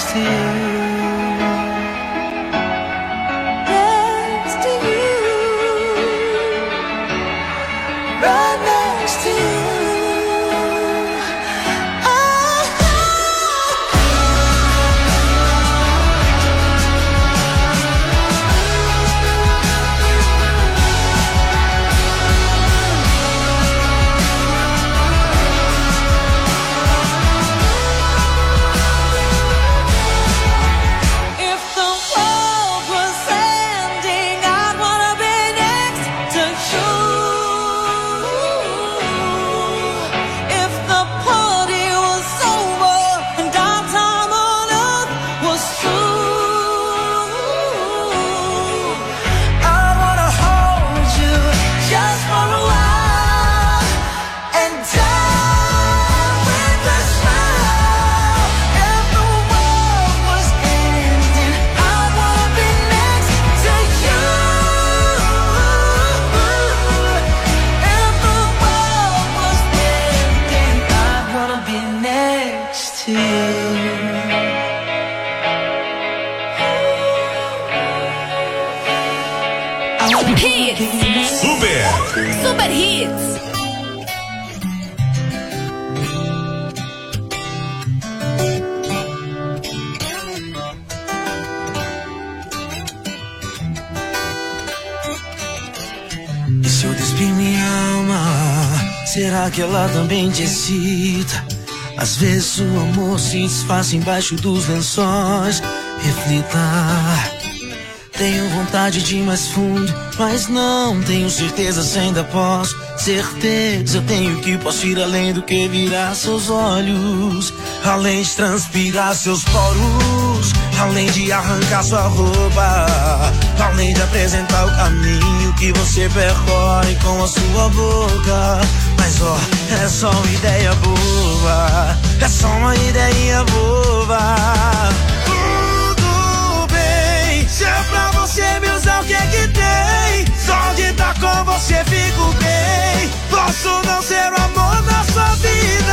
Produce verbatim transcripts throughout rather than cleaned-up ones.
to you. Next to you. Right next to you. Super Hits. E se eu despir minha alma, será que ela também te excita? Às vezes o amor se desfaz embaixo dos lençóis. Reflita. Tenho vontade de ir mais fundo, mas não tenho certeza se ainda posso. Certeza eu tenho que posso ir além do que virar seus olhos, além de transpirar seus poros, além de arrancar sua roupa, além de apresentar o caminho que você percorre com a sua boca. Mas ó, é só uma ideia boba, é só uma ideia boba. Se é pra você me usar, o que é que tem? Só de estar com você fico bem. Posso não ser o amor da sua vida,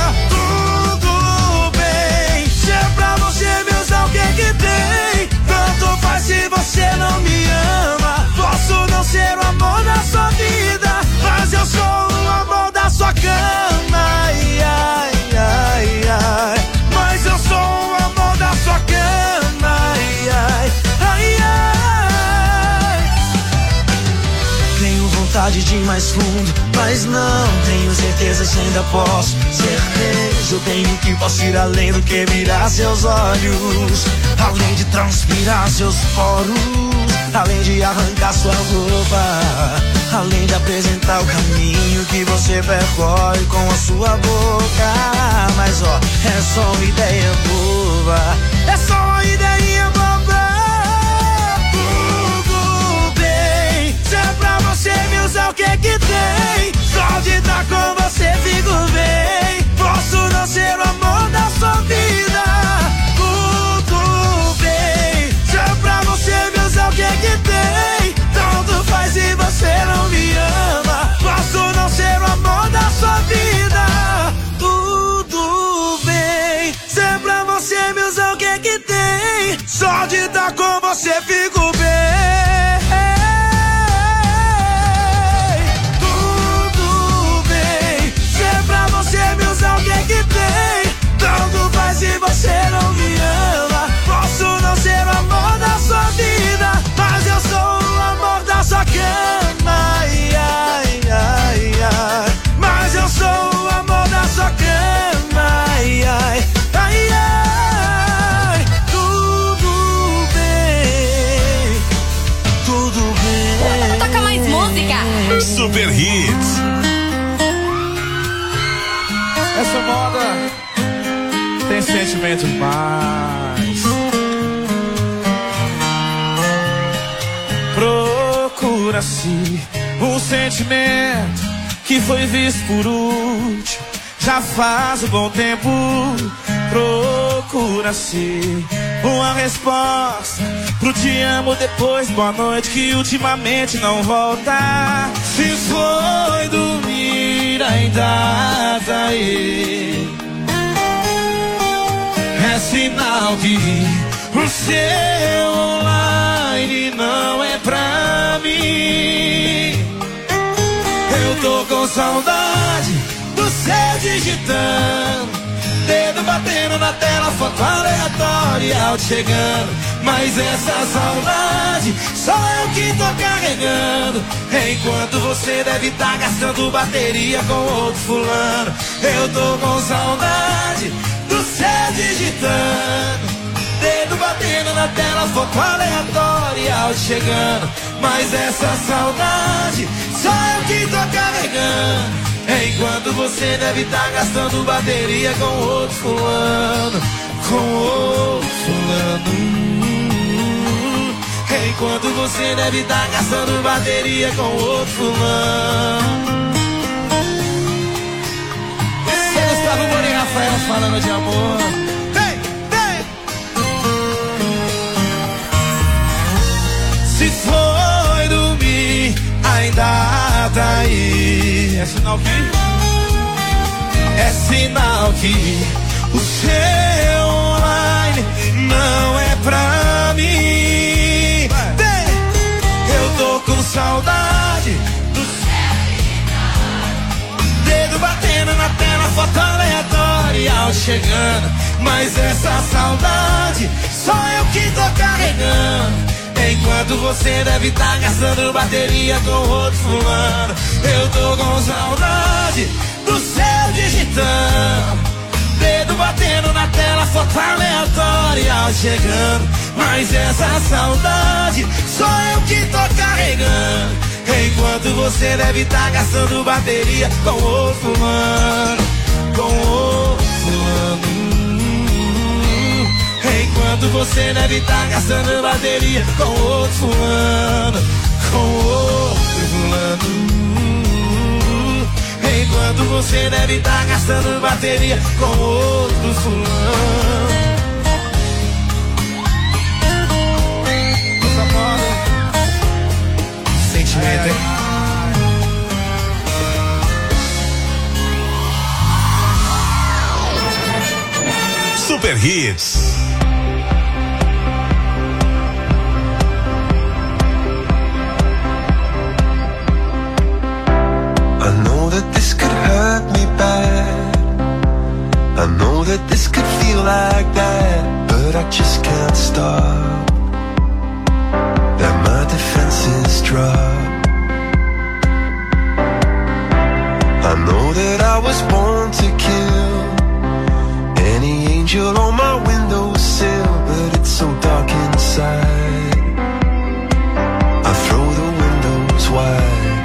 tudo bem. Se é pra você me usar, o que é que tem? Tanto faz se você não me ama. Posso não ser o amor da sua vida, mas eu sou o amor da sua cama. Ai, ai, ai, ai. Mas eu sou o amor da sua cama. Ai, ai. Tenho vontade de ir mais fundo, mas não tenho certeza se ainda posso. Certeza eu tenho que posso ir além do que virar seus olhos, além de transpirar seus poros, além de arrancar sua roupa, além de apresentar o caminho que você percorre com a sua boca. Mas ó, é só uma ideia boba, é só uma ideia boba. Você me usa, o que é que tem? Só de estar com você fico bem. Posso não ser o amor da sua vida, tudo bem. Se é pra você me usar, o que é que tem? Tanto faz se você não me ama. Posso não ser o amor da sua vida, tudo bem. Se é pra você me usar, o que é que tem? Só de estar com você fico bem. O que é que tem? Tanto faz se você não me ama. Posso não ser o amor da sua vida, mas eu sou o amor da sua cama. Ai, ai, ai, ai. Mas eu sou o amor da sua cama. Ai, ai, ai, ai. Tudo bem, tudo bem. Toca mais música. Super Hits. Essa moda tem sentimento demais. Procura-se um sentimento que foi visto por último. Já faz um bom tempo. Procura-se uma resposta pro te amo depois boa noite que ultimamente não volta. Se foi dormir ainda tá aí. É sinal que o seu online não é pra mim. Eu tô com saudade do céu digitando, dedo batendo na tela, foto aleatória, áudio chegando. Mas essa saudade só eu que tô carregando, enquanto você deve estar gastando bateria com outro fulano. Eu tô com saudade do céu digitando, dedo batendo na tela, foto aleatória, áudio chegando. Mas essa saudade só eu que tô carregando, enquanto você deve estar gastando bateria com outro fulano. Com outro fulano. Enquanto você deve estar gastando bateria com outro fulano. Esse é Gustavo Moura e Rafael falando de amor. Vem, vem. Se foi dormir, ainda tá aí. É sinal que? É sinal que o seu online não é pra mim. Tô com saudade do céu, dedo batendo na tela, foto aleatória, áudio chegando. Mas essa saudade só eu que tô carregando, enquanto você deve estar gastando bateria com outro fulano. Eu tô com saudade do céu digitando, dedo batendo na tela, foto aleatória, áudio chegando. Mas essa saudade só eu que tô carregando, enquanto você deve estar gastando bateria com outro fulano. Com outro fulano. Enquanto você deve estar gastando bateria com outro fulano. Com outro fulano. Enquanto você deve estar gastando bateria com outro fulano. Sentimento, hein? Super Hits. I know that this could hurt me bad. I know that this could feel like that, but I just can't stop. That my defenses drop. I know that I was born to kill any angel on my windowsill, but it's so dark inside. I throw the windows wide.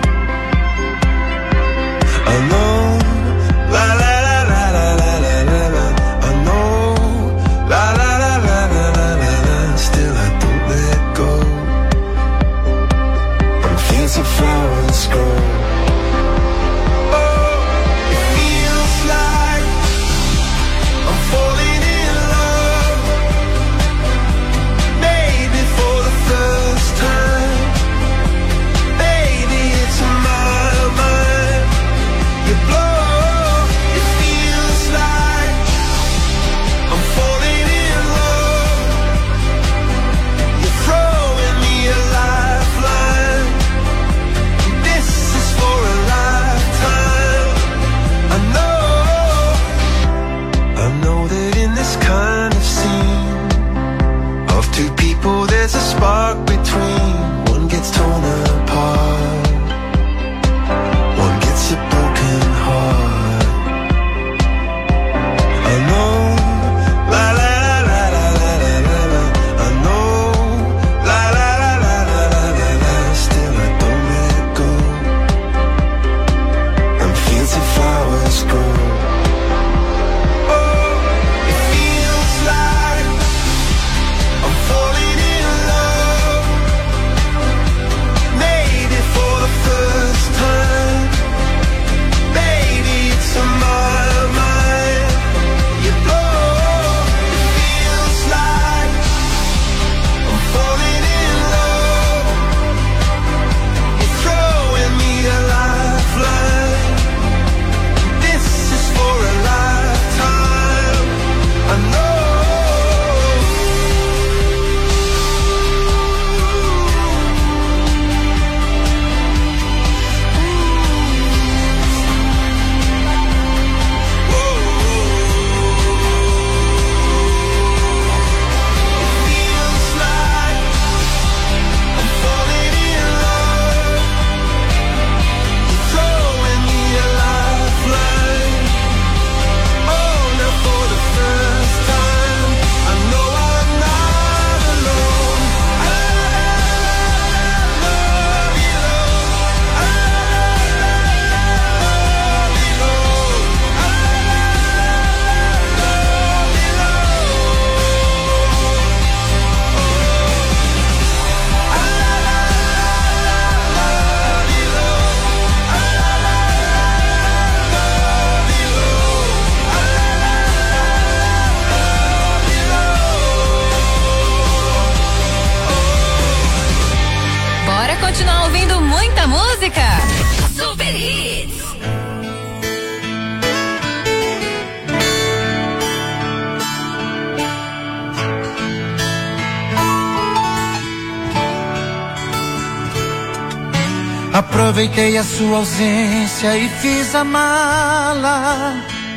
I know, la la la la la la la la la. I know, la la la la la la la la. Still I don't let go. I'm fancy flowers grow. Oh, it feels like I'm falling in Aproveitei a sua ausência e fiz a mala.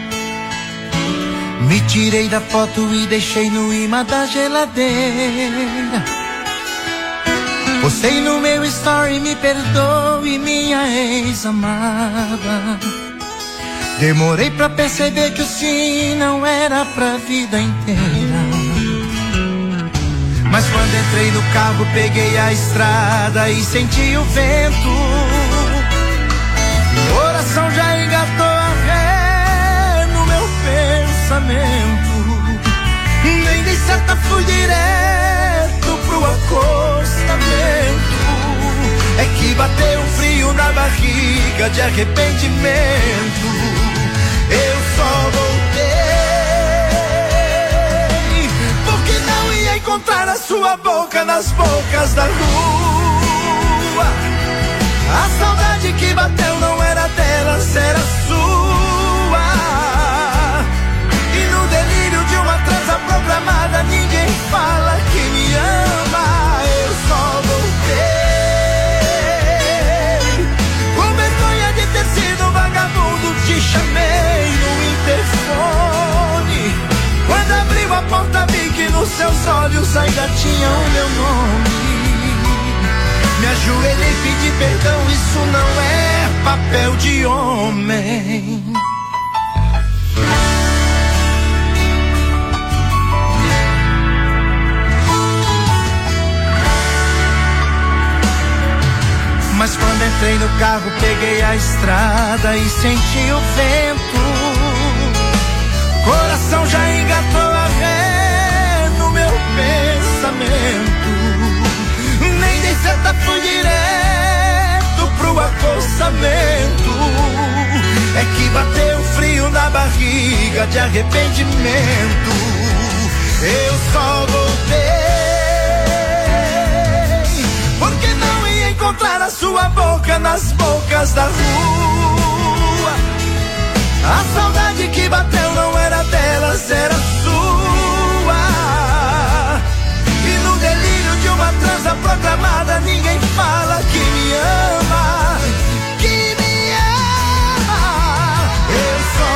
Me tirei da foto e deixei no imã da geladeira. Postei no meu story, me perdoe, minha ex-amada. Demorei pra perceber que o sim não era pra vida inteira. Mas quando entrei no carro, peguei a estrada e senti o vento. O coração já engatou a ré no meu pensamento. Nem dei seta, fui direto pro acostamento. É que bateu um frio na barriga de arrependimento. Eu só voltei porque não ia encontrar a sua boca nas bocas da rua. A saudade que bateu não era dela, era sua. E no delírio de uma transa programada, ninguém fala que me ama. Eu só voltei com vergonha de ter sido vagabundo. Te chamei no interfone. Quando abriu a porta, vi que nos seus olhos ainda tinha o meu nome. Me ajoelhei, pedi perdão, isso não é papel de homem. Mas quando entrei no carro, peguei a estrada e senti o vento. Coração já engatou a ré no meu pensamento. Nem dei seta, fui direto pro acostamento. É que bateu frio na barriga de arrependimento. Eu só voltei porque não ia encontrar a sua boca nas bocas da rua. A saudade que bateu não era delas, era sua. E no delírio de uma transa programada, ninguém fala que me ama, que me ama. Eu só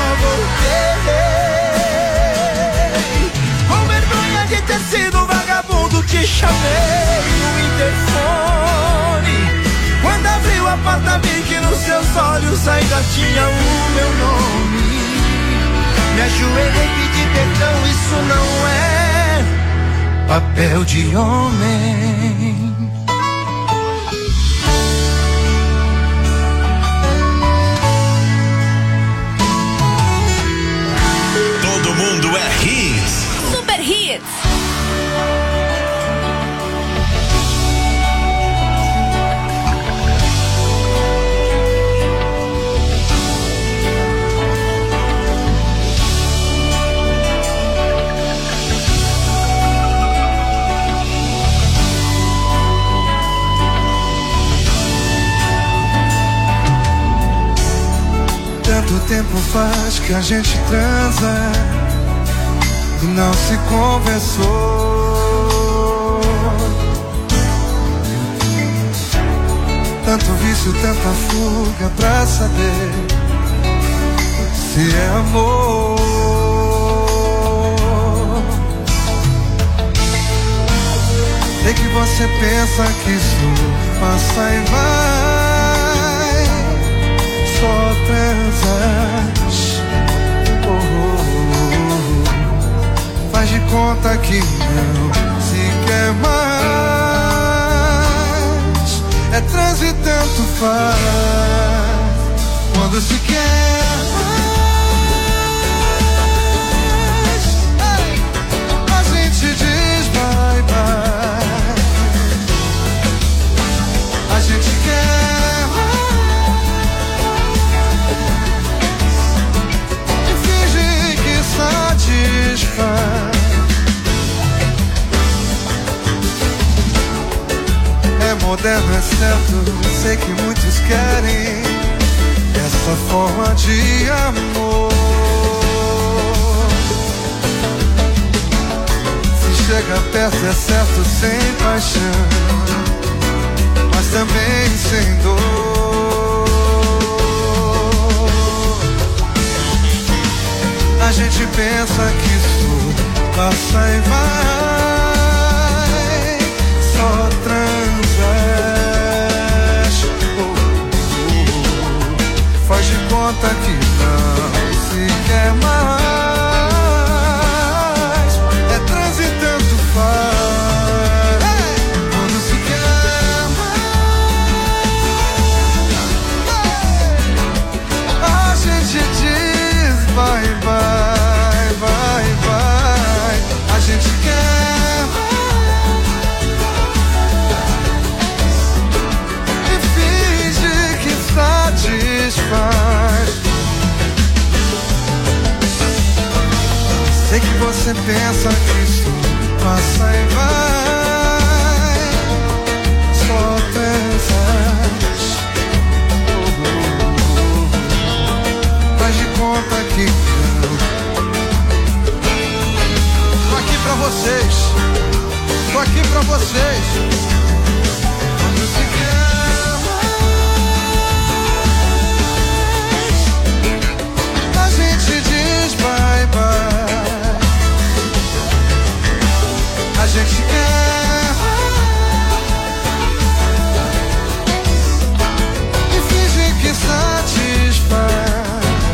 voltei com vergonha de ter sido vagabundo. Te chamei no interfone. Quando abriu a porta, vi que nos seus olhos ainda tinha o meu nome. Me ajoelhei, pedi perdão, isso não é papel de homem. Todo mundo é hits. Super Hits. Tanto tempo faz que a gente transa e não se conversou. Tanto vício, tanta fuga pra saber se é amor. Sei que você pensa que isso passa e vai, só transas. Oh, oh, oh. Faz de conta que não se quer mais. É trans e tanto faz. Quando se quer mais, a gente diz bye bye. A gente quer mais e finge que satisfaz. É moderno, é certo, sei que muitos querem essa forma de amor. Se chega perto é certo, sem paixão, mas também sem dor. passa e vai, só transas. Oh, oh, oh. Faz de conta que não se quer mais, é trans e tanto faz. Hey! Quando se quer mais, hey! A gente diz vai, vai, vai, vai. A gente quer mais e finge que satisfaz. Sei que você pensa que isso passa e vai, só pensas. Oh, oh, oh. Faz de conta que não. Tô aqui pra vocês, tô aqui pra vocês. Quando se quer mais, a gente diz bye bye. A gente quer e finge que satisfaz.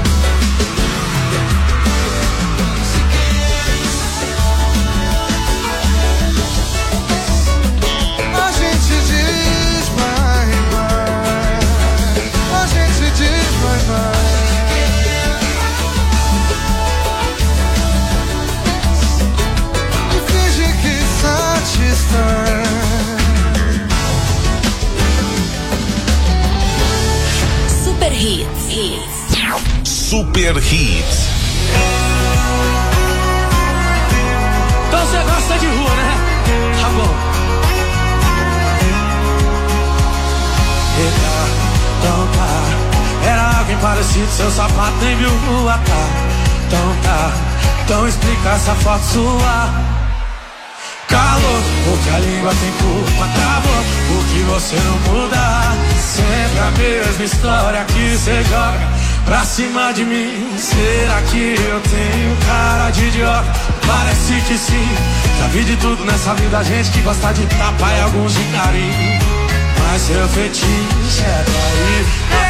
A gente diz bye bye. A gente diz bye bye. Super Hits. Hits. Super Hits. Então você gosta de rua, né? Tá bom. Eita, então tá. Era alguém parecido, seu sapato nem viu rua, tá? Então tá. Então explica essa foto sua. Calor, porque a língua tem culpa, travou, porque você não muda. Sempre a mesma história que você joga pra cima de mim. Será que eu tenho cara de idiota? Parece que sim. Já vi de tudo nessa vida, gente que gosta de tapa e alguns de carinho. Mas seu fetiche é trair.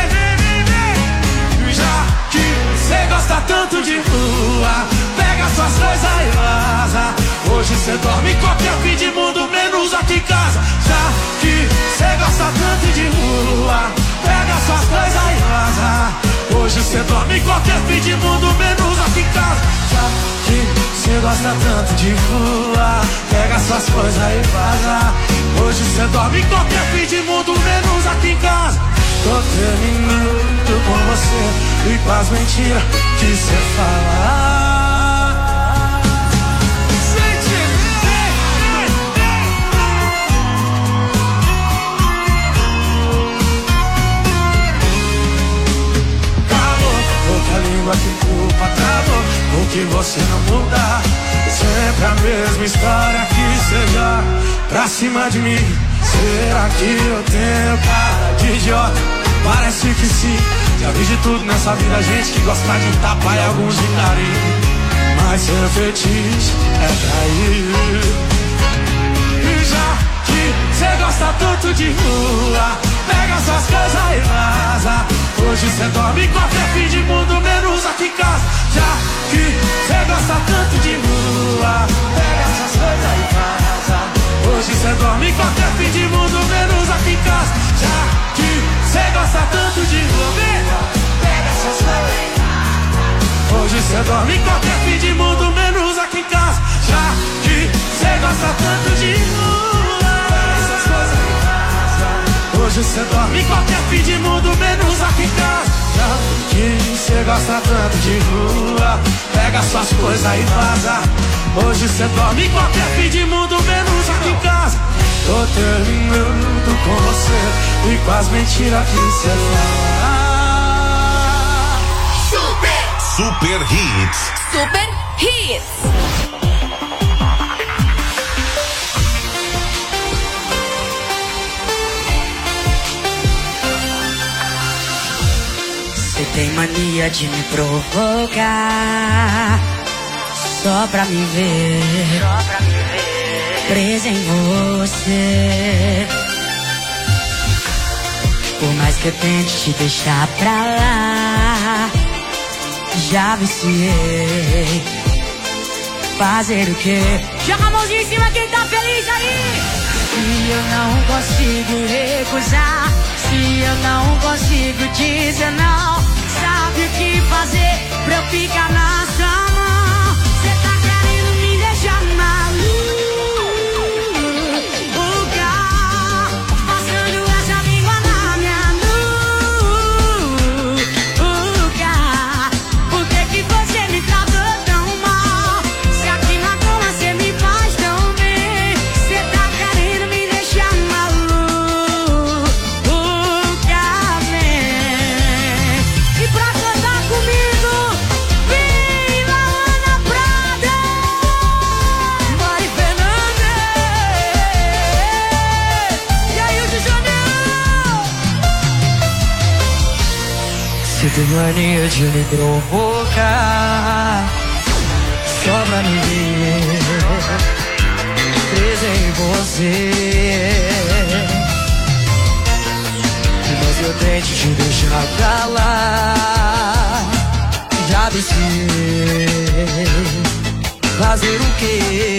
Já que você gosta tanto de rua, pega suas coisas e vaza. Hoje cê dorme em qualquer fim de mundo, menos aqui em casa. Já que cê gosta tanto de rua, pega suas coisas e vaza. Hoje cê dorme em qualquer fim de mundo, menos aqui em casa. Já que cê gosta tanto de rua, pega suas coisas e vaza. Hoje cê dorme em qualquer fim de mundo, menos aqui em casa. Tô terminando com você e com as mentiras que cê fala. A língua que culpa travou, o que você não muda. Sempre a mesma história que seja pra cima de mim. Será que eu tenho cara de idiota? Parece que sim. Já vi de tudo nessa vida, gente que gosta de tapa e alguns de carinho. Mas seu fetiche é trair. E já que cê gosta tanto de rua, pega suas coisas e vaza. Hoje cê dorme em qualquer fim de mundo, menos aqui em casa. Já que cê gosta tanto de rua, pega suas coisas e vaza. Hoje cê dorme em qualquer fim de mundo, menos aqui em casa. Já que cê gosta tanto de rua, pega suas coisas e vaza. Hoje cê dorme em qualquer fim de mundo, menos aqui em casa. Já que cê gosta tanto de rua, pega suas coisas e vaza. Hoje cê dorme em qualquer fim de mundo, menos aqui em casa. Já que cê gosta tanto de rua, pega suas coisas e vaza. Hoje cê dorme em qualquer fim de mundo, menos aqui em casa. Tô terminando com você e com as mentiras que cê fala. Super! Super Hits. Super Hits. Você tem mania de me provocar. Só pra me ver, só pra me ver, presa em você. Por mais que eu tente te deixar pra lá, já viciei. Fazer o quê? Joga a mãozinha em cima quem tá feliz aí. Se eu não consigo recusar, se eu não consigo dizer não, sabe o que fazer pra eu ficar na sua mão? Cê tá querendo me deixar maluca, passando essa língua na minha nuca. Por que que você me tratou tão mal? Se aqui na cama cê me faz tão bem. Cê tá querendo me deixar maluca, vem. E pra cantar comigo, vem lá Ana Prada, Mari Fernandes, e aí o de Janeiro. Você tem mania de me provocar, só pra me ver presa em você. Mas eu tente te deixar pra lá, já viciei. Fazer o quê?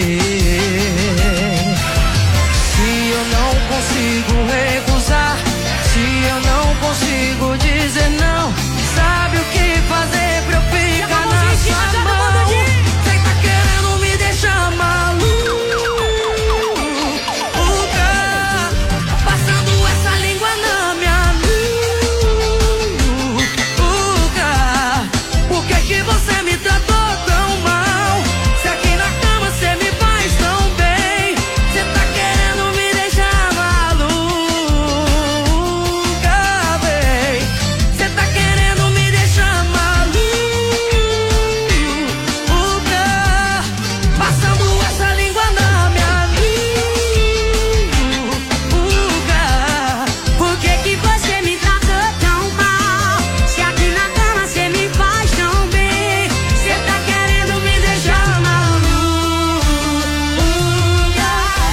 Se eu não consigo recusar, se eu não consigo dizer não, sabe o que fazer pra eu ficar na sua mão? Cê tá querendo me deixar maluca, passando essa língua na minha nuca. Por que que você me tratou tão mal? Se aqui na cama cê me faz tão bem. Cê tá querendo me deixar maluca, bem. Cê tá querendo me deixar maluca, passando essa língua na minha nuca. Por que que você me tratou tão mal? Se aqui na cama cê me faz tão bem. Cê tá querendo me deixar maluca,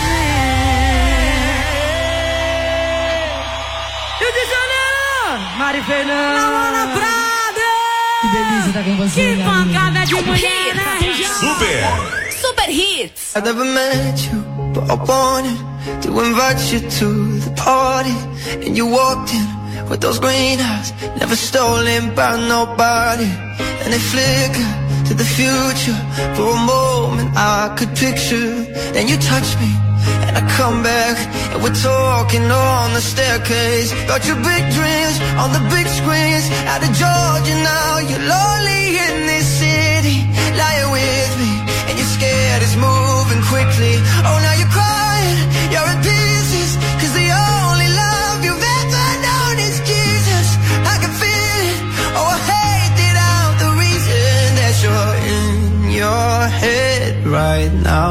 E o de Janeiro, Mari Fernandes. Ana Prada. Que delícia tá com você, Que minha pancada de mulher na região. Super. Super Hits. I never met you, but I wanted to invite you to the party. And you walked in with those green eyes, never stolen by nobody. And they flicker to the future. For a moment I could picture. Then you touch me, and I come back, and we're talking on the staircase. Got your big dreams on the big screens. Out of Georgia now, you're lonely in this city. Lying with me, and you're scared it's moving quickly. Oh, now you're crying, you're in pieces, cause the only love you've ever known is Jesus. I can feel it, oh I hate it out, the reason that you're in your head right now,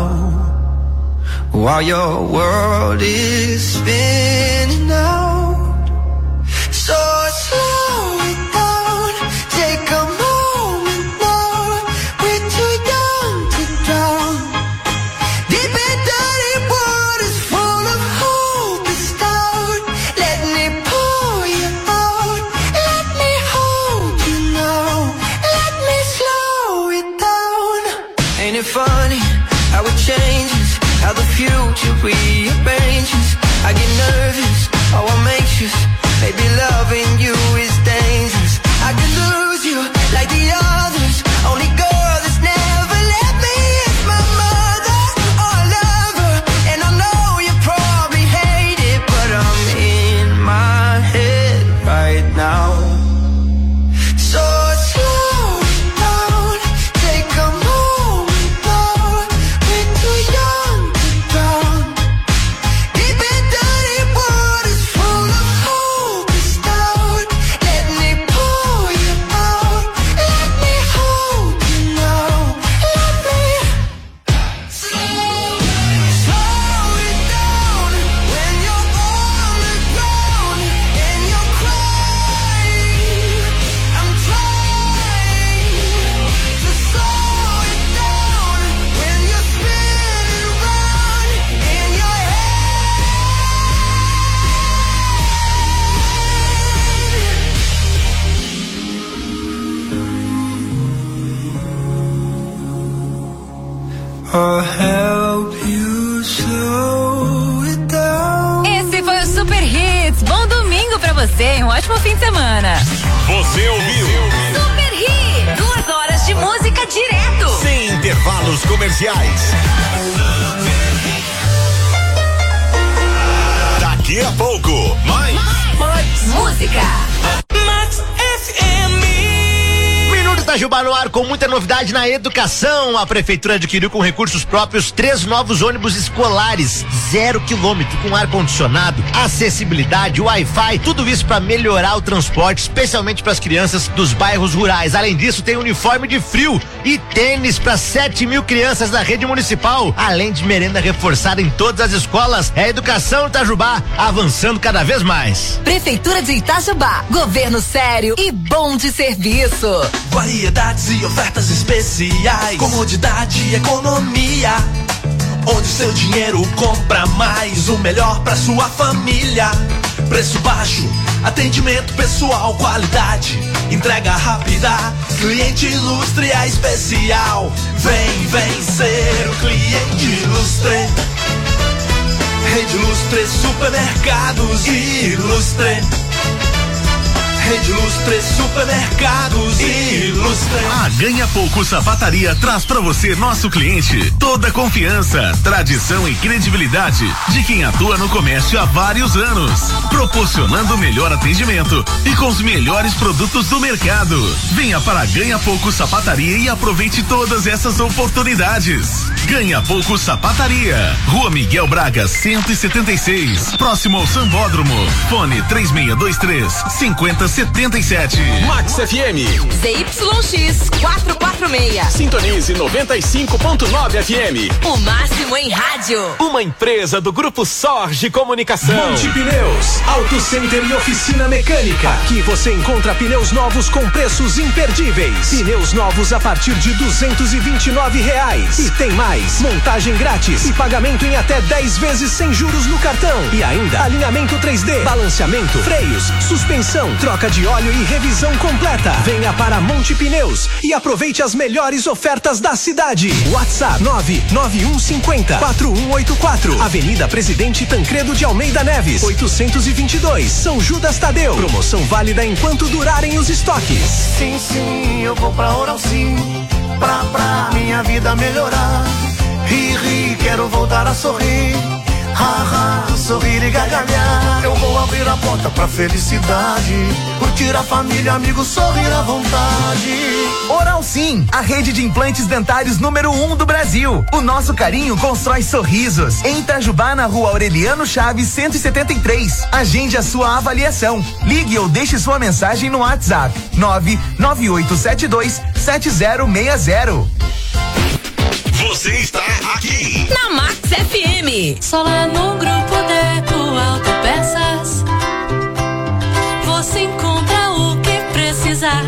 while your world is spinning out. So slow it down, take a moment now. We're too young to drown. Deep in dirty waters full of hope and doubt. Let me pour you out. Let me hold you now. Let me slow it down. Ain't it funny how it changes, how the future rearranges. I get nervous, oh I'm anxious. Maybe loving you is dangerous. I could lose you like the others. Only girl that's never let me is my mother. Oh I love her, and I know you probably hate it, but I'm in my head right now. So slow it down, take a moment now. We're too young to drown. Deep in dirty waters full of hope I'll help you slow it down. Esse foi o Super Hits. Bom domingo pra você, um ótimo fim de semana. Você ouviu? Super Hits, duas horas de música direto. Sem intervalos comerciais. Daqui a pouco, mais, mais, mais música. Max F M. Minuto Itajubá no ar com muita novidade na educação. A prefeitura adquiriu com recursos próprios três novos ônibus escolares, zero quilômetro, com ar condicionado, acessibilidade, Wi-Fi, tudo isso para melhorar o transporte, especialmente para as crianças dos bairros rurais. Além disso, tem uniforme de frio e tênis para sete mil crianças da rede municipal, além de merenda reforçada em todas as escolas. É a educação Itajubá avançando cada vez mais. Prefeitura de Itajubá, governo sério e bom de serviço. Variedades e ofertas especiais, comodidade e economia, onde seu dinheiro compra mais, o melhor pra sua família. Preço baixo, atendimento pessoal, qualidade, entrega rápida, cliente ilustre é especial. Vem, vem ser o cliente ilustre. Rede Ilustre Supermercados Ilustre. Rede Ilustre Supermercados Ilustre. A Ganha Pouco Sapataria traz pra você, nosso cliente, toda a confiança, tradição e credibilidade de quem atua no comércio há vários anos, proporcionando o melhor atendimento e com os melhores produtos do mercado. Venha para a Ganha Pouco Sapataria e aproveite todas essas oportunidades. Ganha Pouco Sapataria, Rua Miguel Braga, cento e setenta e seis, próximo ao Sambódromo. Fone três seis dois três, cinco zero setenta e sete. Max F M. Z Y X quatrocentos e quarenta e seis. Sintonize noventa e cinco ponto nove F M. O máximo em rádio. Uma empresa do Grupo Sorge Comunicação. Monte Pneus, Auto Center e Oficina Mecânica. Aqui você encontra pneus novos com preços imperdíveis. Pneus novos a partir de duzentos e vinte e nove reais. E tem mais, montagem grátis e pagamento em até dez vezes sem juros no cartão. E ainda alinhamento três D, balanceamento, freios, suspensão, troca de óleo e revisão completa. Venha para Monte Pneus e aproveite as melhores ofertas da cidade. WhatsApp nove nove um cinco zero quatro um oito quatro. Avenida Presidente Tancredo de Almeida Neves, oitocentos e vinte e dois, São Judas Tadeu. Promoção válida enquanto durarem os estoques. Sim, sim, eu vou pra Oral Sim, pra, pra minha vida melhorar. Ri, ri, quero voltar a sorrir. Ha, ha, sorrir e gargalhar. Eu vou abrir a porta pra felicidade, curtir a família, amigos, sorrir à vontade. Oral Sim, a rede de implantes dentários número um do Brasil. O nosso carinho constrói sorrisos. Em Itajubá, na Rua Aureliano Chaves, cento e setenta e três. Agende a sua avaliação. Ligue ou deixe sua mensagem no WhatsApp nove nove oito sete dois sete zero seis zero. Você está aqui na Max F M. Só lá no Grupo Deco Autopeças você encontra o que precisar.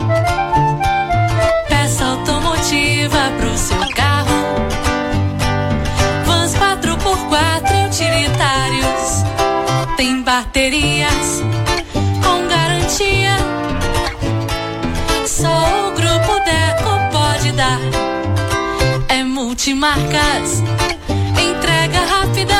Peça automotiva pro seu carro, vans quatro por quatro e utilitários. Tem baterias com garantia, só o Grupo Deco pode dar. É multimarcas, entrega rápida,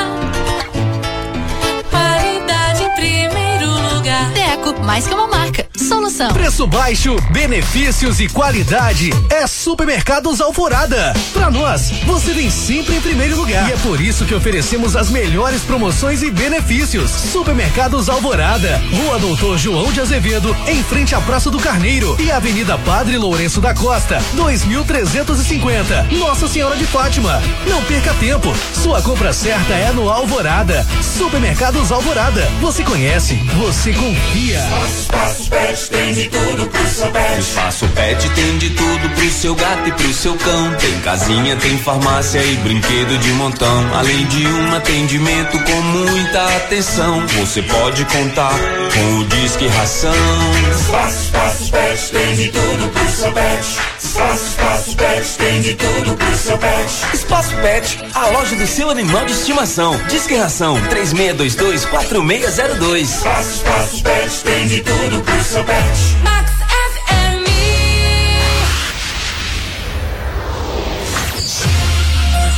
qualidade em primeiro lugar. Deco, mais que uma marca, solução. Preço baixo, benefícios e qualidade é Supermercados Alvorada. Pra nós, você vem sempre em primeiro lugar. E é por isso que oferecemos as melhores promoções e benefícios. Supermercados Alvorada, Rua Doutor João de Azevedo, em frente à Praça do Carneiro, e Avenida Padre Lourenço da Costa, dois mil trezentos e cinquenta. Nossa Senhora de Fátima. Não perca tempo, sua compra certa é no Alvorada. Supermercados Alvorada, você conhece, você confia. Espaço Pet tem de tudo pro seu pet. Espaço Pet tem de tudo pro seu gato e pro seu cão. Tem casinha, tem farmácia e brinquedo de montão. Além de um atendimento com muita atenção, você pode contar com o Disque Ração. Espaço, Espaço Pet tem de tudo pro seu pet. Espaço, Espaço Pet tem de tudo pro seu pet. Espaço Pet, a loja do seu animal de estimação. Disque Ração três seis dois dois quatro seis zero dois. Espaço, Espaço Pet tem de tudo pro seu pet. Max F M.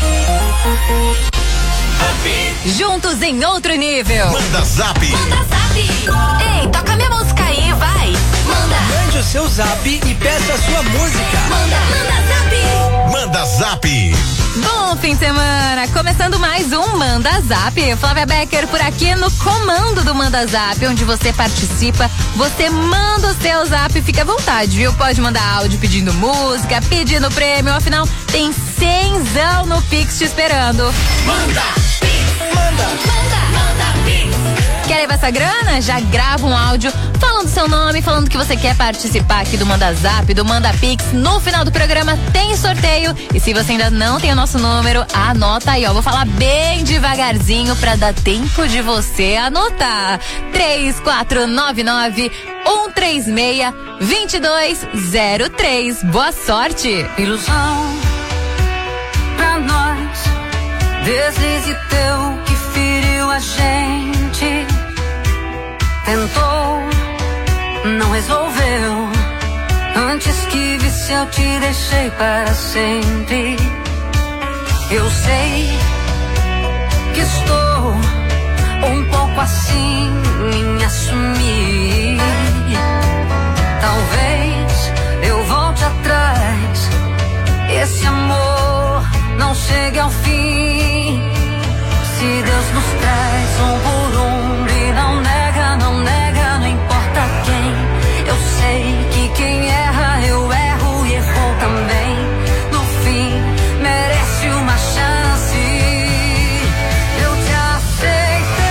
estamos em outro nível. Manda Zap. Manda Zap. Ei, toca minha música aí, vai. Manda. Mande o seu Zap e peça a sua música. Manda, manda Zap. Manda Zap. Bom fim de semana, começando mais um Manda Zap. Flávia Becker por aqui no comando do Manda Zap, onde você participa, você manda o seu zap, fica à vontade, viu? Pode mandar áudio pedindo música, pedindo prêmio, afinal tem cenzão no Pix te esperando. Manda Pix, manda, manda, manda Pix. Quer levar essa grana? Já grava um áudio falando seu nome, falando que você quer participar aqui do Manda Zap, do Manda Pix. No final do programa tem sorteio. E se você ainda não tem o nosso número, anota aí, ó. Vou falar bem devagarzinho pra dar tempo de você anotar. três quatro nove nove um três seis dois dois zero três. Boa sorte! Ilusão pra nós, deslize teu que feriu a gente. Tentou, não resolveu. Antes que visse eu te deixei para sempre. Eu sei que estou um pouco assim em assumir. Talvez eu volte atrás, esse amor não chegue ao fim. Se Deus nos traz um por um e não nega, não nega, não importa quem. Eu sei que quem erra, eu erro e errou também. No fim, merece uma chance. Eu te aceitei,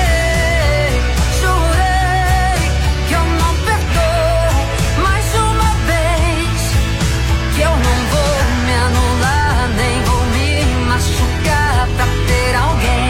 jurei que eu não perdoo mais uma vez. Que eu não vou me anular, nem vou me machucar pra ter alguém.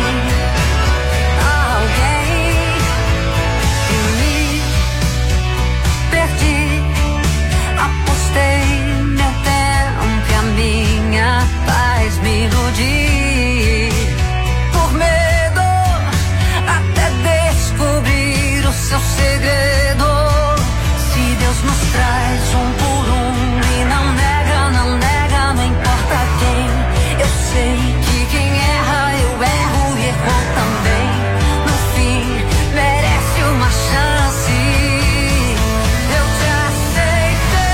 Faz me iludir por medo até descobrir o seu segredo. Se Deus nos traz um por um e não nega, não nega, não importa quem. Eu sei que quem erra, eu erro e errou também. No fim, merece uma chance. Eu te aceitei,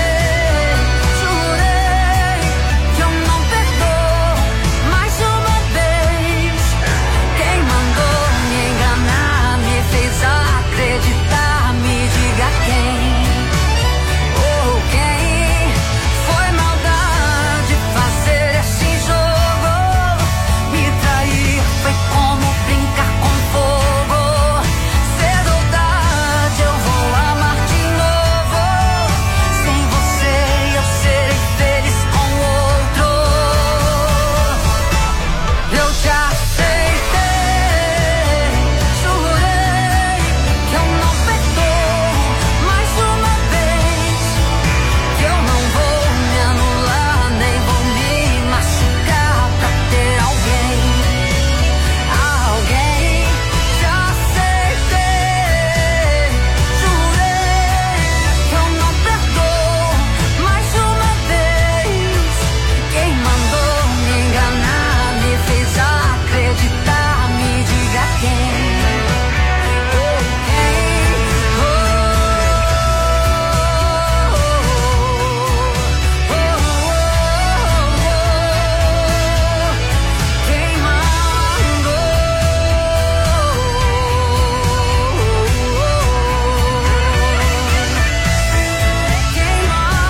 jurei que eu não perdoo mais uma vez. Quem mandou me enganar, me fez acreditar, me diga quem. Ou quem foi maldade fazer esse jogo. Me trair foi como brincar com fogo. Cedo ou tarde eu vou amar de novo. Sem você eu serei feliz com outro. Eu te aceitei, jurei que eu não perdoo mais uma vez. Que eu não vou me anular, nem vou me machucar pra ter alguém. Alguém. Te aceitei, jurei que eu não perdoo mais uma vez. Quem mandou me enganar, me fez acreditar, me diga quem. Oh, quem. Oh, oh, oh, oh, quem mandou? Quem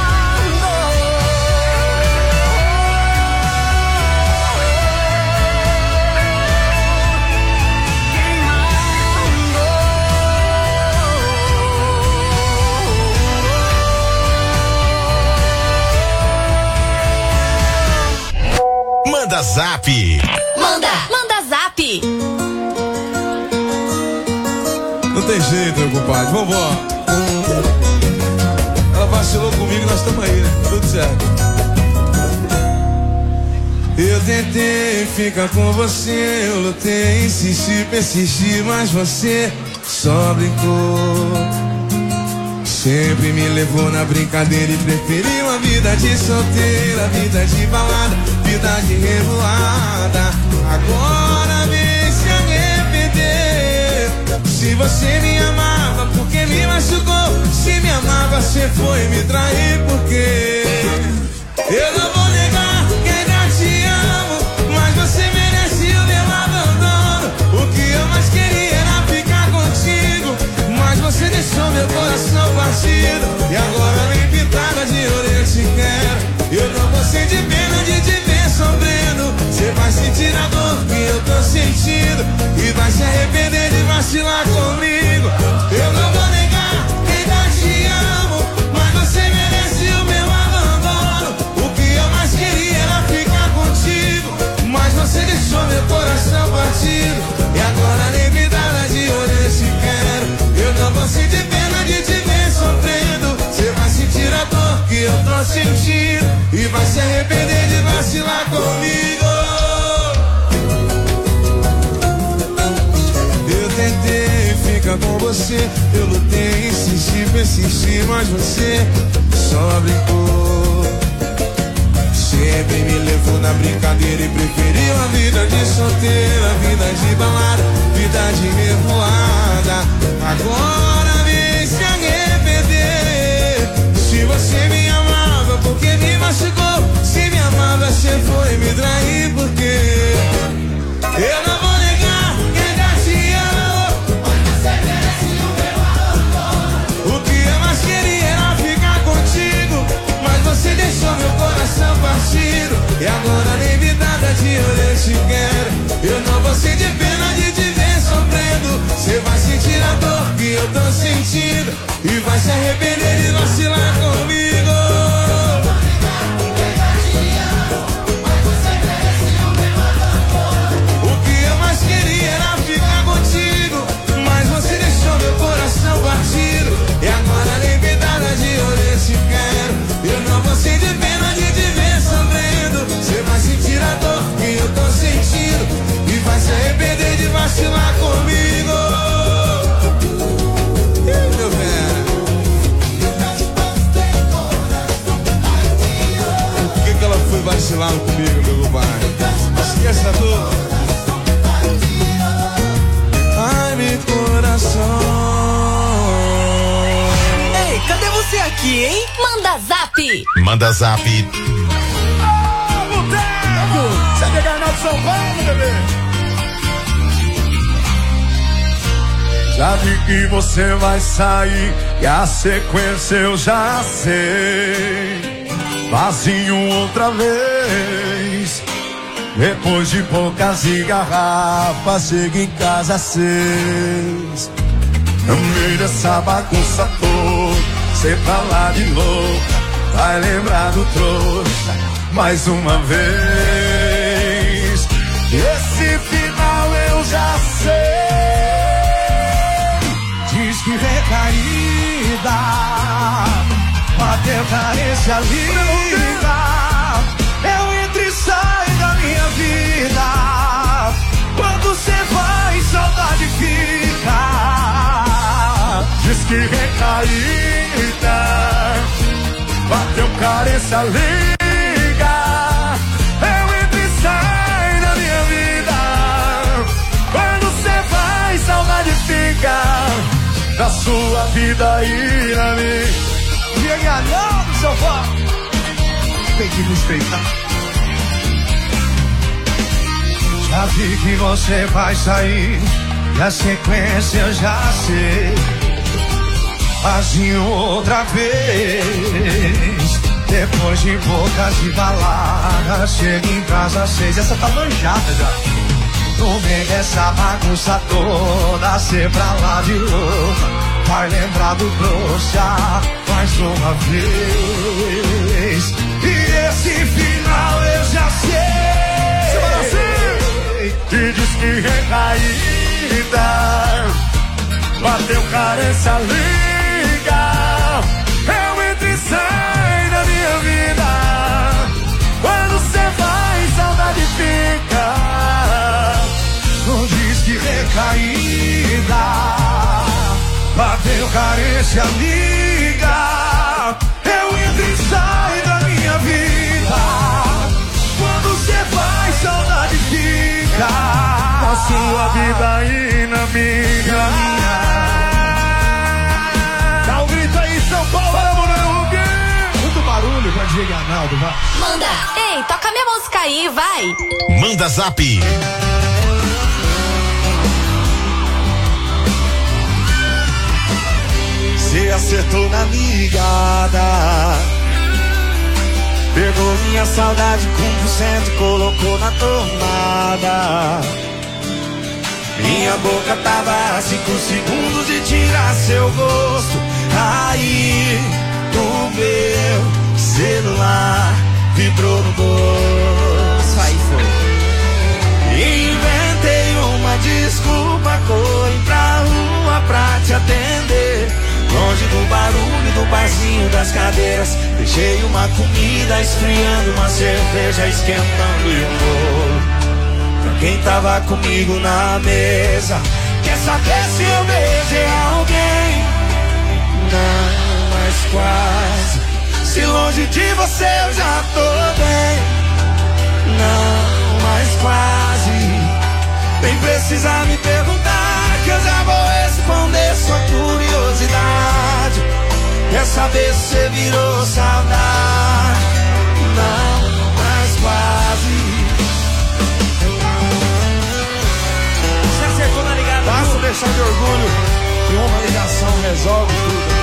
Manda Zap. Manda, manda Zap. Não tem jeito, meu compadre. Vambora. Ela vacilou comigo, nós estamos aí, né? Tudo certo. Eu tentei ficar com você, eu lutei, insisti, persisti, mas você só brincou. Sempre me levou na brincadeira e preferiu a vida de solteira, vida de balada, vida de revoada. Agora vem se arrepender. Se você me amava, porque me machucou? Se me amava, você foi me trair, porque eu não vou negar que ainda te amo, mas você merece o meu abandono. O que eu mais queria era ficar contigo, mas você deixou meu coração partido. E agora nem pintada de ouro eu te quero. Eu não vou sentir pena de te ver sofrendo. Você vai sentir a dor que eu tô sentindo e vai se arrepender de vacilar comigo. Eu não vou negar que ainda te amo, mas você merece o meu abandono. O que eu mais queria era ficar contigo, mas você deixou meu coração partido. E agora nem me dá nada de olho eu te quero. Eu não vou sentir pena de te ver sofrendo. Você vai sentir a dor que eu tô sentindo e vai se arrepender de vacilar comigo. Eu tentei ficar com você, eu lutei, insisti, persisti, mas você só brincou. Sempre me levou na brincadeira e preferiu a vida de solteira, vida de balada, vida de revoada. Agora vem se arrepender. Se você me amava, porque me machucou? Se me amava, você foi me trair, porque eu não vou negar que ainda te amo, mas você merece o meu abandono. O que eu mais queria era ficar contigo, mas você deixou meu coração partido. E agora nem me dá de olho eu te quero. Eu não vou sentir pena de te ver sofrendo. Você vai sentir a dor que eu tô sentindo e vai se arrepender de vacilar comigo. O que eu mais queria era ficar contigo, mas você deixou meu coração partido. E agora nem me dá de olho eu te quero. Eu não vou sentir pena de te ver sofrendo. Você vai sentir a dor que eu tô sentindo e vai se arrepender de vacilar comigo. Ei, meu velho, por que que ela foi vacilar comigo, meu compadre? Esqueça a dor. Ai, meu coração. Ei, cadê você aqui, hein? Manda zap. Manda zap. Você quer ganhar de São Paulo, bebê? Já vi que você vai sair e a sequência eu já sei. Vazio outra vez. Depois de poucas garrafas, chego em casa às seis. No meio dessa bagunça toda, cê pra lá de novo, vai lembrar do trouxa mais uma vez. Esse final eu já sei. Diz que recaída, bateu carência linda. Eu entro e saio da minha vida. Quando cê vai, saudade fica. Diz que recaída, bateu carência linda. Da sua vida e na minha. Chega não do seu pó. Tem que me respeitar. Já vi que você vai sair e a sequência eu já sei. Vazio outra vez. Depois de bocas de balada, chega em casa às seis. Essa tá manjada já. No meio dessa bagunça toda, cê pra lá de louca, vai lembrar do trouxa mais uma vez. E esse final eu já sei. Que diz que recaída, bateu carência liga. Eu entro e saio da minha vida. Quando cê vai, saudade fica. Diz que recaída, bateu carência, liga. Eu entro e saio da minha vida. Quando cê vai, saudade fica. Na sua vida e na minha, na minha. Diga, Naldo, vai. Manda! Ei, toca minha música aí, vai! Manda Zap. Cê acertou na ligada, pegou minha saudade com por cento e colocou na tomada. Minha boca tava a cinco segundos de tirar seu gosto. Aí o meu celular vibrou no bolso. Aí foi. Inventei uma desculpa, corri pra rua pra te atender. Longe do barulho do barzinho das cadeiras, deixei uma comida esfriando, uma cerveja esquentando e um bolo pra quem tava comigo na mesa. Quer saber se eu beijei alguém? Não, mas quase. Se longe de você eu já tô bem. Não, mas quase. Nem precisa me perguntar, que eu já vou responder sua curiosidade. Quer saber se você virou saudade? Não, mas quase. Você acertou na ligada. Basta deixar de orgulho e uma ligação resolve tudo.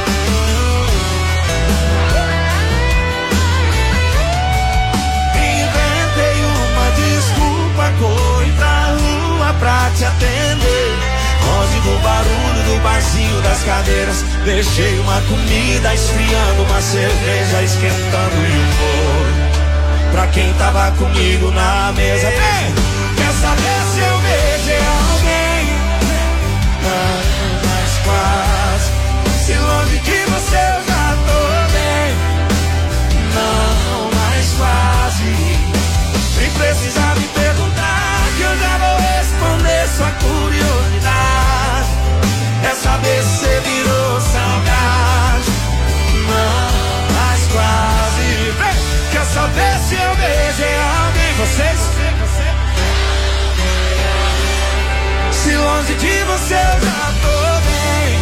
Inventei uma desculpa, corri pra rua pra te atender. Longe do barulho do barzinho das cadeiras, deixei uma comida esfriando, uma cerveja esquentando e um bolo pra quem tava comigo na mesa. Ei, quer saber se eu beijei alguém? Não, mas quase. Se longe de você eu já tô bem. Não, mas quase. Nem precisa me perguntar, que eu já vou responder sua curiosidade. É saber se você virou saudade. Não, mas quase. Quer saber se eu beijei alguém? Vocês? Se longe de você eu já tô bem.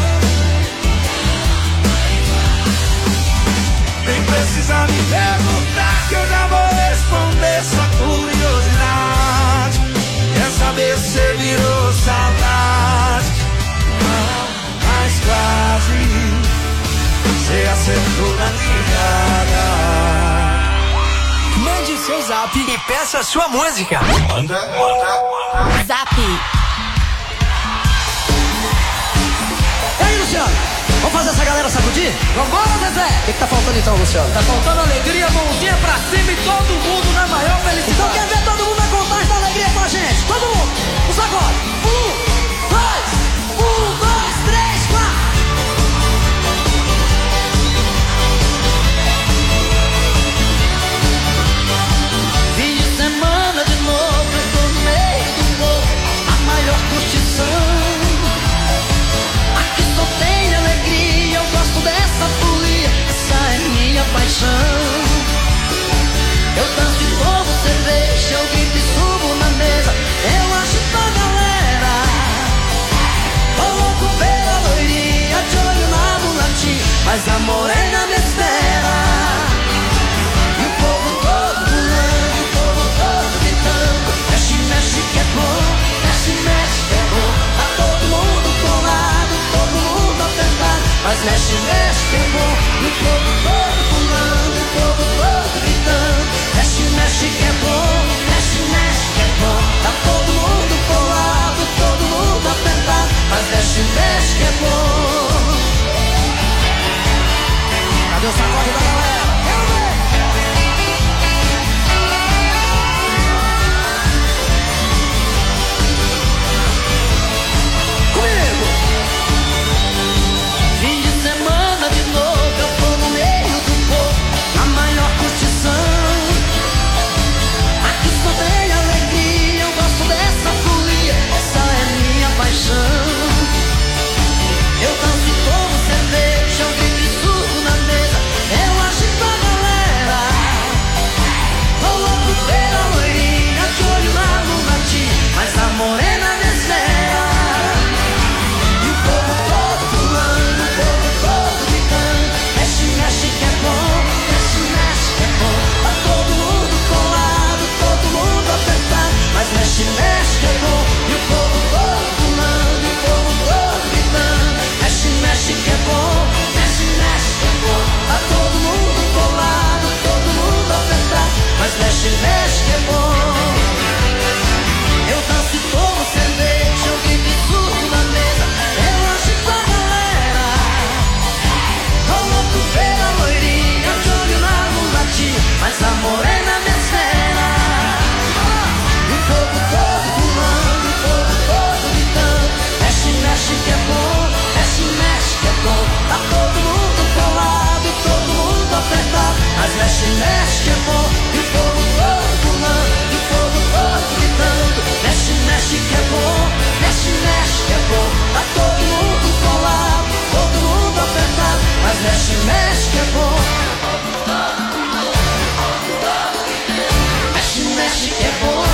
Nem precisa me perguntar, que eu já vou responder sua curiosidade. Quer saber se você virou saudade? Não, mas quase. Você acertou na ligada. Mande seu zap e peça a sua música. Manda, manda. Zap. E aí, Luciano? Vamos fazer essa galera sacudir? Vambora, Zezé! O que, que tá faltando então, Luciano? Tá faltando alegria, mãozinha pra cima e todo mundo na maior felicidade. Então quer ver todo mundo na contagem da alegria com a gente? Todo mundo! O sacode! Um, dois, um, dois, três, quatro! Fim de semana de novo, eu tô no meio do povo, a maior curtição. Aqui só tem alegria, eu gosto dessa folia, essa é minha paixão. Eu danço de novo cerveja, eu grito e subo na mesa, eu acho pra galera. Tô louco pela loirinha, de olho na mulatinha, mas a morena me espera. E o povo todo pulando, o povo todo gritando, mexe, mexe que é bom, mexe, mexe que é bom. Tá todo mundo colado, todo mundo apertado, mas mexe, mexe que é bom. E o povo todo pulando, o povo todo gritando, mexe, mexe que é bom, mexe, mexe que é bom. Tá todo mundo colado, todo mundo apertado, mas mexe, mexe que é bom. Cadê o sacode da galera? Quero ver! Comigo! Fim de semana de novo, eu tô no meio do povo, na maior curtição. Aqui só tem alegria, eu gosto dessa folia, essa é minha paixão. Eu danço e tomo cerveja, eu grito e subo na mesa, eu acho mexe, mexe que é bom. E o povo todo pulando, e o povo todo gritando. Mexe, mexe que é bom, mexe, mexe que é bom. Tá todo mundo colado, todo mundo apertado, mas mexe, mexe que é bom. Mexe, mexe que é bom.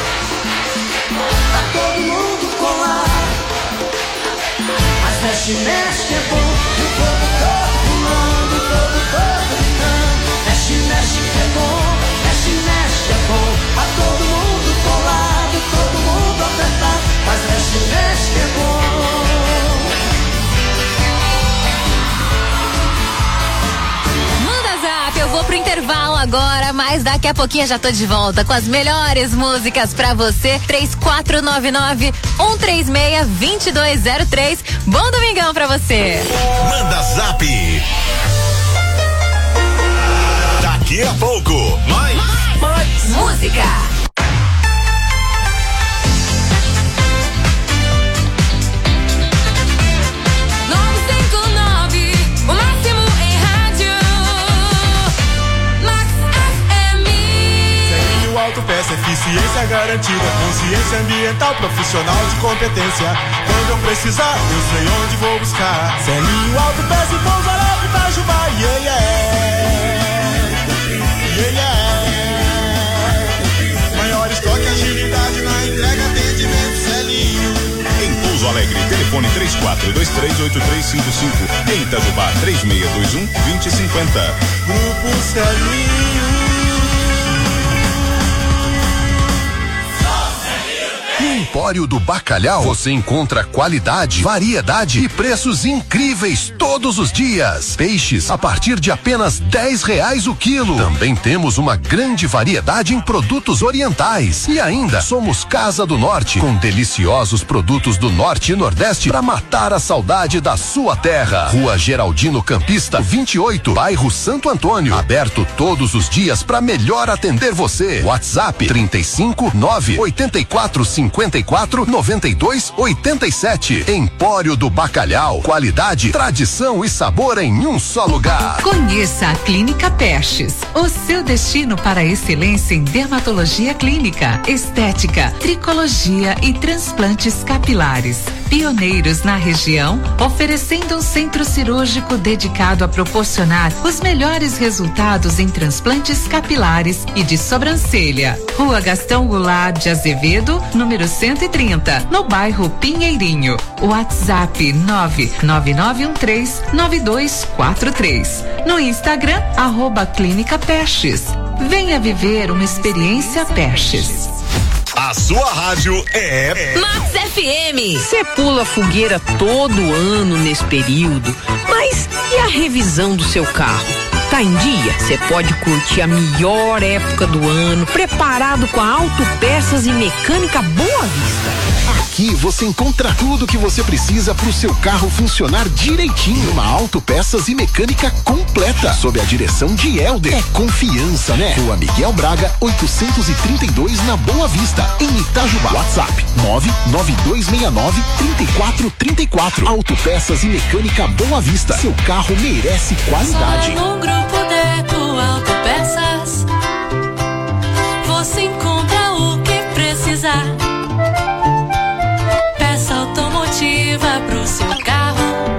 Tá todo mundo colado, mas mexe, mexe que é bom. E o povo todo pulando, o povo todo gritando. Mexe, mexe que é bom, mexe, mexe que é bom. Tá todo mundo colado, todo mundo apertado, mas mexe, mexe que é bom. Eu vou pro intervalo agora, mas daqui a pouquinho já tô de volta com as melhores músicas pra você. três quatro nove nove, um três seis, dois dois zero três. Bom domingão pra você. Manda Zap. Daqui a pouco, mais, mais música. Autopeça, eficiência garantida, consciência ambiental, profissional de competência. Quando eu precisar, eu sei onde vou buscar. Celinho Autopeça e Pouso Alegre, Itajubá, yeah, yeah. Yeah, yeah. Maior estoque, agilidade na entrega, atendimento, Celinho. Em Pouso Alegre, telefone três quatro dois três oito três cinco cinco. Em Itajubá, três seis dois um, dois zero cinco zero. Grupo Celinho. No Empório do Bacalhau, você encontra qualidade, variedade e preços incríveis todos os dias. Peixes a partir de apenas dez reais o quilo. Também temos uma grande variedade em produtos orientais. E ainda somos Casa do Norte, com deliciosos produtos do Norte e Nordeste para matar a saudade da sua terra. Rua Geraldino Campista, vinte e oito, bairro Santo Antônio. Aberto todos os dias para melhor atender você. WhatsApp trinta e cinco, nove, oitenta e quatro, cinquenta e quatro, noventa e dois, oitenta e sete. Empório do Bacalhau. Qualidade, tradição e sabor em um só lugar. Conheça a Clínica Pestes. O seu destino para a excelência em dermatologia clínica, estética, tricologia e transplantes capilares. Pioneiros na região, oferecendo um centro cirúrgico dedicado a proporcionar os melhores resultados em transplantes capilares e de sobrancelha. Rua Gastão Goulart de Azevedo, número cento e trinta, no bairro Pinheirinho. WhatsApp nove nove nove um três nove dois quatro três. No Instagram, arroba Clínica Pestes. Venha viver uma experiência Pestes. A sua rádio é Max F M. Você pula fogueira todo ano nesse período, mas e a revisão do seu carro? Tá em dia? Você pode curtir a melhor época do ano, preparado com a Autopeças e Mecânica Boa Vista. Aqui você encontra tudo o que você precisa para o seu carro funcionar direitinho. Uma Autopeças e Mecânica completa, sob a direção de Helder. É confiança, né? Rua Miguel Braga, oitocentos e trinta e dois, na Boa Vista, em Itajubá. WhatsApp nove nove dois seis nove, três quatro três quatro. Autopeças e Mecânica Boa Vista. Seu carro merece qualidade. Só no Grupo Deco Autopeças você encontra o que precisar. Automotiva pro seu carro,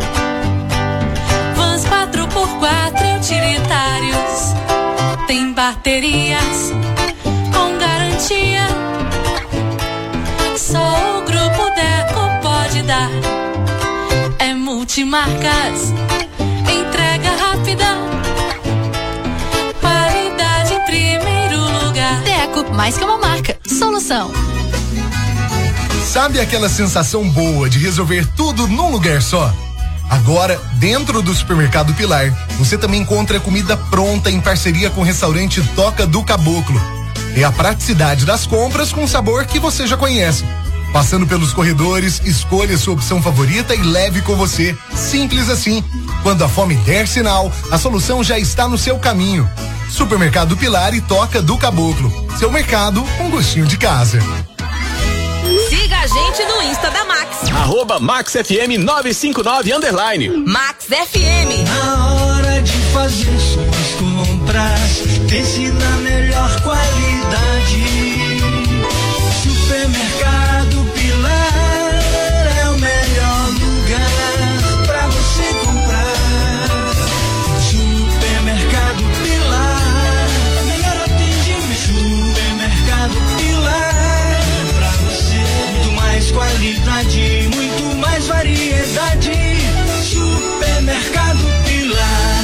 vans quatro por quatro utilitários, tem baterias com garantia, só o Grupo Deco pode dar. É multimarcas, entrega rápida, qualidade em primeiro lugar. Deco, mais que uma marca, solução. Sabe aquela sensação boa de resolver tudo num lugar só? Agora, dentro do Supermercado Pilar, você também encontra comida pronta em parceria com o restaurante Toca do Caboclo. É a praticidade das compras com o sabor que você já conhece. Passando pelos corredores, escolha sua opção favorita e leve com você. Simples assim. Quando a fome der sinal, a solução já está no seu caminho. Supermercado Pilar e Toca do Caboclo. Seu mercado com gostinho de casa. Siga a gente no Insta da Max. Arroba Max F M nove cinco nove underline. Max F M. Na hora de fazer sua compras, pense na melhor qualidade. Supermercado Pilar é o melhor lugar pra você comprar. Supermercado Pilar, melhor atendimento. Supermercado Pilar, pra você muito mais qualidade, muito mais variedade. Supermercado Pilar.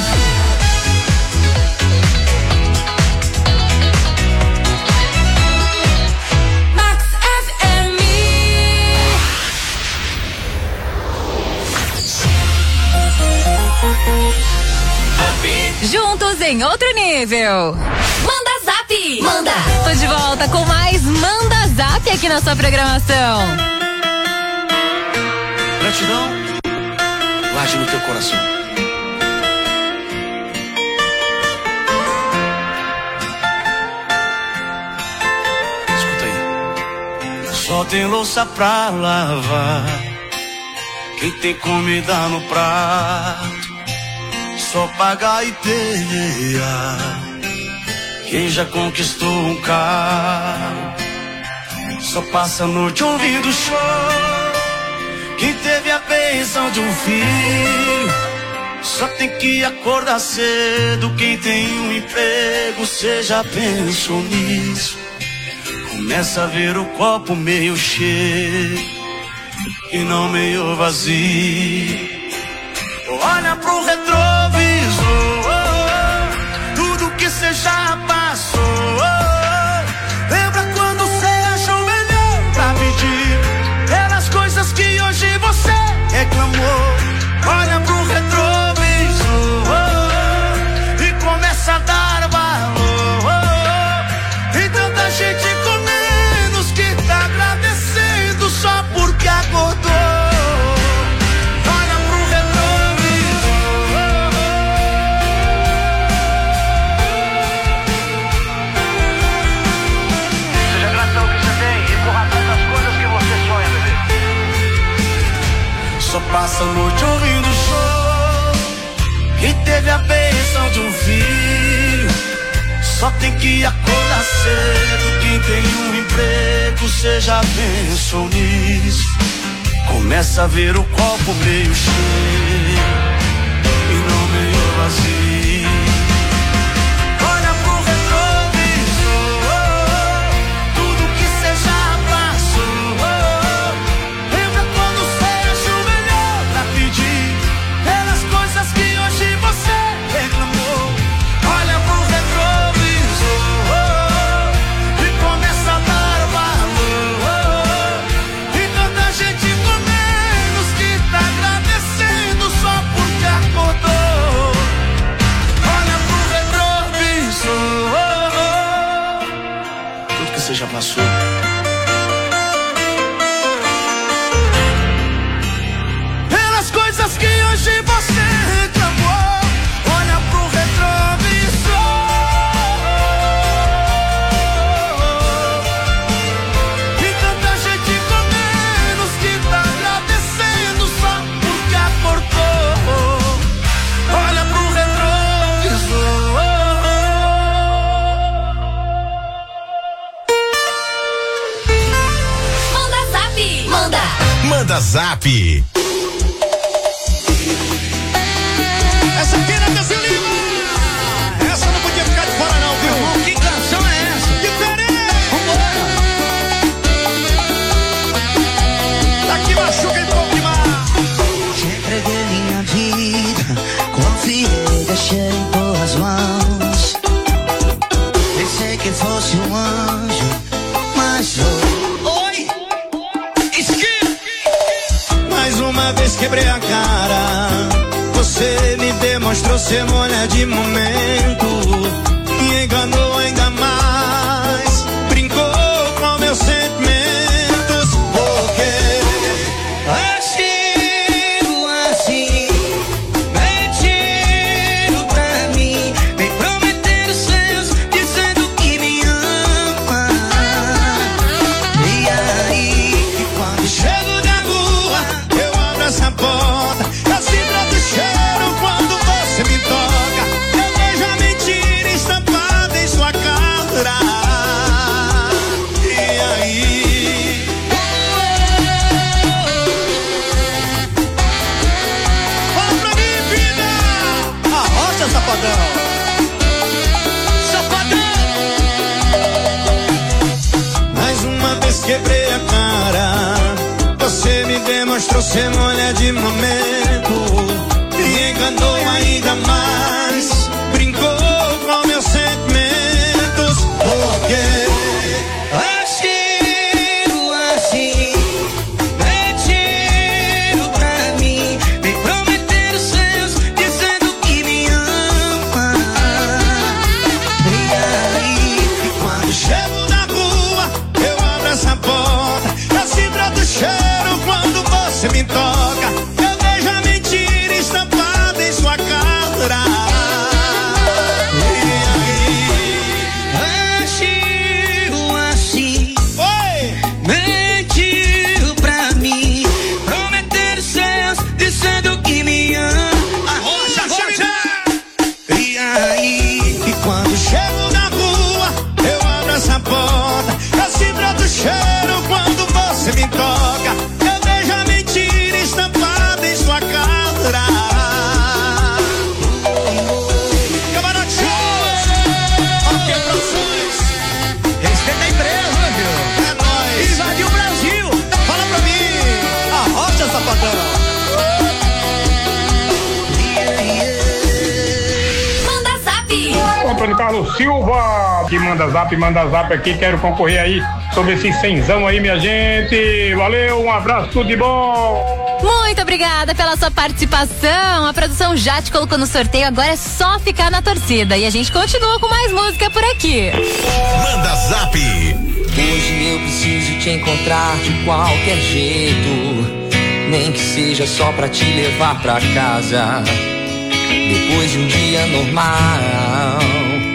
Max F M. Juntos em outro nível. Manda Zap. Manda. Tô de volta com mais Manda Zap aqui na sua programação. Gratidão, guarde no teu coração. Escuta aí. Só tem louça pra lavar, quem tem comida no prato, só pagar e perrear. Quem já conquistou um carro, só passa a noite ouvindo show. Quem teve a bênção de um filho, só tem que acordar cedo. Quem tem um emprego, cê já pensou nisso? Começa a ver o copo meio cheio e não meio vazio. Olha pro retrovisor, tudo que cê já passou. Lembra quando cê achou melhor pra pedir pelas coisas que hoje você reclamou? Olha pro retrovisor e começa a dar valor. Tem tanta gente com menos que tá agradecendo só porque acordou. Olha pro retrovisor. Seja grato ao que você tem e corra atrás das coisas que você sonha, bebê. Só passa a noite ouvindo show. Quem teve a bênção de um filho, só tem que acordar cedo. Quem tem um emprego, cê já pensou nisso? Começa a ver o copo meio cheio e não meio vazio. Olha pro retrovisor, tudo que cê já passou. Lembra quando cê achou melhor pra pedir pelas coisas que hoje você reclamou? Olha pro retrovisor e começa a dar valor. E tanta gente com menos que tá agradecendo só porque acordou. Olha pro retrovisor, tudo que você já passou. Pelas coisas que hoje você reclamou. Olha pro retrovisor e tanta gente com menos que tá agradecendo só porque acordou. Olha pro retrovisor. Manda Zap. Manda. Manda Zap. Essa aqui é Brasil Lima. Essa não podia ficar de fora não, viu? Que canção é essa? Diferente. Vambora. Daqui machuca e pouco demais. Te entreguei minha vida, confiei, deixei em tuas mãos. Pensei que fosse um anjo, mas sou. Oi. Esqui. Mais uma vez quebrei a cara. Você me demonstrou ser mulher de momento. Me enganou ainda mais. Brincou com meus sentimentos. Porque Agindo assim, mentindo pra mim, me prometendo céus, dizendo que me ama. E aí, quando chego na rua, eu abro essa porta. Eu sinto o cheiro quando você me toca. Eu mostrou ser mulher de momento e enganou ainda mais. Brincou com meus sentimentos, porque agiu assim, mentiram pra mim, me prometeram seus, dizendo que me ama. E aí, quando chego na rua, eu abro essa porta, eu sinto o cheiro quando você me toca, eu vejo a mentira estampada em sua cara. Agiu assim, oi, mentiu pra mim, prometeram seus, dizendo que me ama. Arrocha, arrocha. E aí, e quando chego na rua, eu abro essa porta, eu sinto outro cheiro quando você me toca, eu vejo a mentira estampada em sua cara. Camarote Show, ok, produções, respeita a empresa, viu? É nóis. Invadiu o Brasil, fala pra mim, arrocha, safadão. Manda zap. Antônio Carlos Silva, que manda zap, manda zap aqui, quero concorrer aí sobre esse cenzão aí, minha gente. Valeu, um abraço, tudo de bom. Muito obrigada pela sua participação. A produção já te colocou no sorteio, agora é só ficar na torcida. E a gente continua com mais música por aqui. Manda zap. Hoje eu preciso te encontrar de qualquer jeito, nem que seja só pra te levar pra casa, depois de um dia normal.